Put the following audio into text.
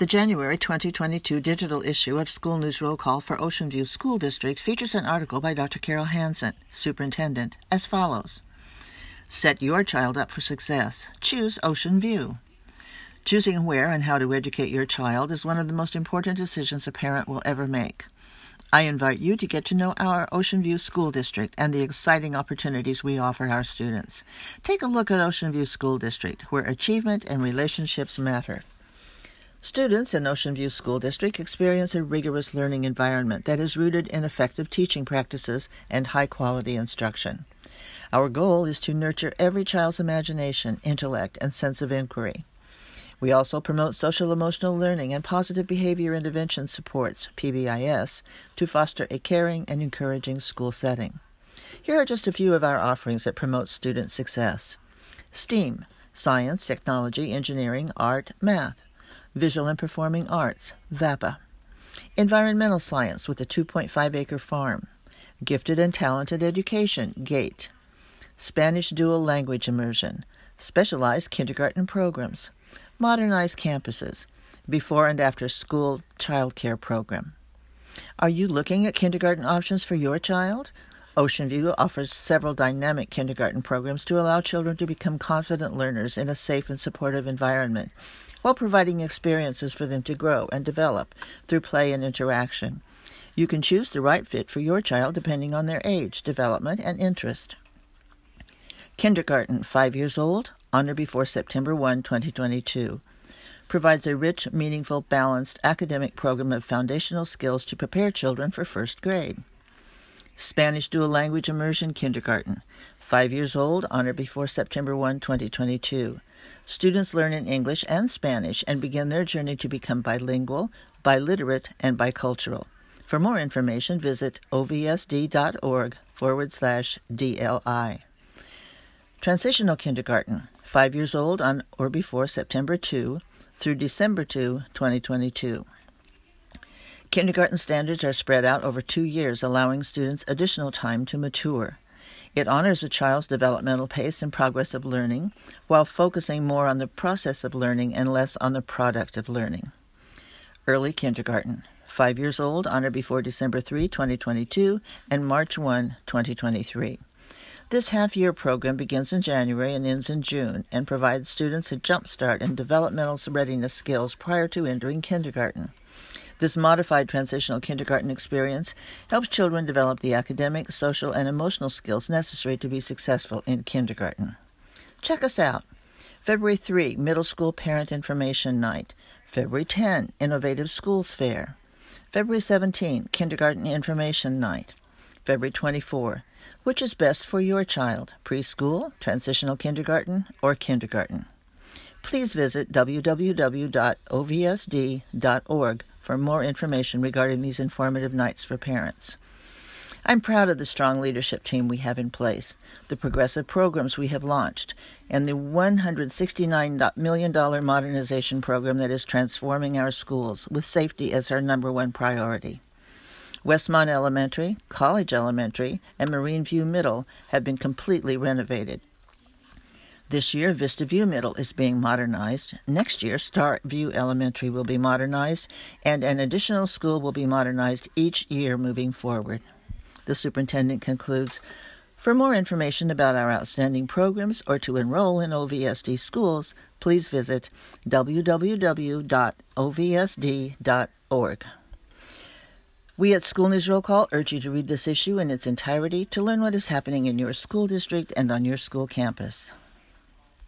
The January 2022 digital issue of School News Roll Call for Ocean View School District features an article by Dr. Carol Hansen, Superintendent, as follows. Set your child up for success. Choose Ocean View. Choosing where and how to educate your child is one of the most important decisions a parent will ever make. I invite you to get to know our Ocean View School District and the exciting opportunities we offer our students. Take a look at Ocean View School District, where achievement and relationships matter. Students in Ocean View School District experience a rigorous learning environment that is rooted in effective teaching practices and high-quality instruction. Our goal is to nurture every child's imagination, intellect, and sense of inquiry. We also promote social-emotional learning and positive behavior intervention supports, PBIS, to foster a caring and encouraging school setting. Here are just a few of our offerings that promote student success. STEAM, Science, Technology, Engineering, Art, Math. Visual and Performing Arts, VAPA. Environmental Science with a 2.5-acre farm. Gifted and Talented Education, GATE. Spanish Dual Language Immersion. Specialized Kindergarten Programs. Modernized Campuses. Before and After School Child Care Program. Are you looking at kindergarten options for your child? Ocean View offers several dynamic kindergarten programs to allow children to become confident learners in a safe and supportive environment, while providing experiences for them to grow and develop through play and interaction. You can choose the right fit for your child depending on their age, development, and interest. Kindergarten, 5 years old, on or before September 1, 2022, provides a rich, meaningful, balanced academic program of foundational skills to prepare children for first grade. Spanish Dual Language Immersion Kindergarten, 5 years old, on or before September 1, 2022. Students learn in English and Spanish and begin their journey to become bilingual, biliterate, and bicultural. For more information, visit ovsd.org/DLI. Transitional Kindergarten, 5 years old on or before September 2 through December 2, 2022. Kindergarten standards are spread out over 2 years, allowing students additional time to mature. It honors a child's developmental pace and progress of learning, while focusing more on the process of learning and less on the product of learning. Early Kindergarten, 5 years old on or before December 3, 2022, and March 1, 2023. This half-year program begins in January and ends in June and provides students a jump start in developmental readiness skills prior to entering kindergarten. This modified transitional kindergarten experience helps children develop the academic, social, and emotional skills necessary to be successful in kindergarten. Check us out. February 3, Middle School Parent Information Night. February 10, Innovative Schools Fair. February 17, Kindergarten Information Night. February 24, which is best for your child, preschool, transitional kindergarten, or kindergarten? Please visit www.ovsd.org for more information regarding these informative nights for parents. I'm proud of the strong leadership team we have in place, the progressive programs we have launched, and the $169 million modernization program that is transforming our schools with safety as our number one priority. Westmont Elementary, College Elementary, and Marine View Middle have been completely renovated. This year, Vista View Middle is being modernized. Next year, Star View Elementary will be modernized, and an additional school will be modernized each year moving forward. The superintendent concludes, for more information about our outstanding programs or to enroll in OVSD schools, please visit www.ovsd.org. We at School News Roll Call urge you to read this issue in its entirety to learn what is happening in your school district and on your school campus.